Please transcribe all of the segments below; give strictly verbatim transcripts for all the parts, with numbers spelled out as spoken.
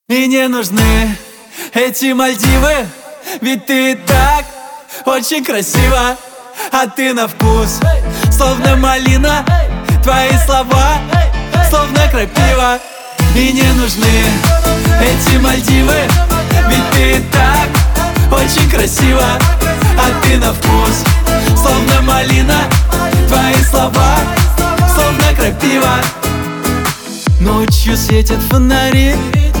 И не нужны эти Мальдивы, ведь ты так очень красива. А ты на вкус, словно малина, твои слова, словно крапива. И не нужны эти Мальдивы, ведь ты так очень красива. А ты на вкус, словно малина, твои слова, словно крапива. Ночью светят фонари,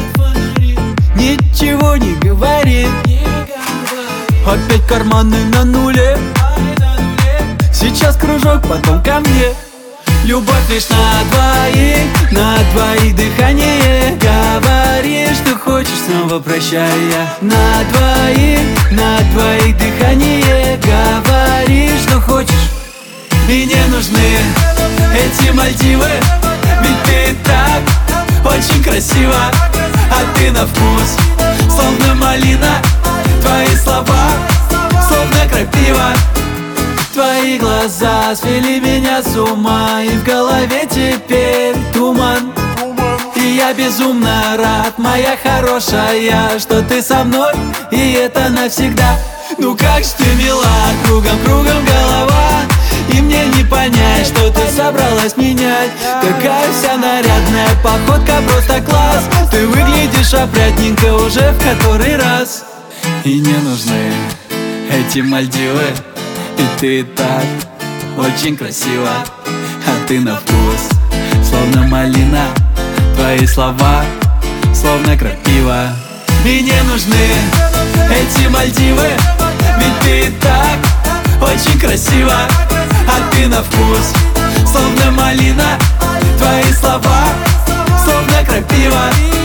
ничего не говори. Опять карманы на нуле, сейчас кружок, потом ко мне. Любовь лишь на двоих, на двоих дыхание. Говори, что хочешь, снова прощай я. На двоих, на двоих дыхание. Говори, что хочешь. И не нужны эти Мальдивы, ведь ты так очень красива. А ты на вкус, словно малина, твои слова, словно крапива. Твои глаза свели меня с ума, и в голове теперь туман. И я безумно рад, моя хорошая, что ты со мной, и это навсегда. Ну как ж ты мила, кругом-кругом голова, и мне не понять, что ты собралась менять. Такая вся нарядная, походка просто класс. Ты выглядишь опрятненько уже в который раз. И не нужны эти Мальдивы, и ты так очень красива. А ты на вкус, словно малина, твои слова, словно крапива. И не нужны эти Мальдивы, ведь ты так очень красива. А ты на вкус, словно малина, твои слова, словно крапива.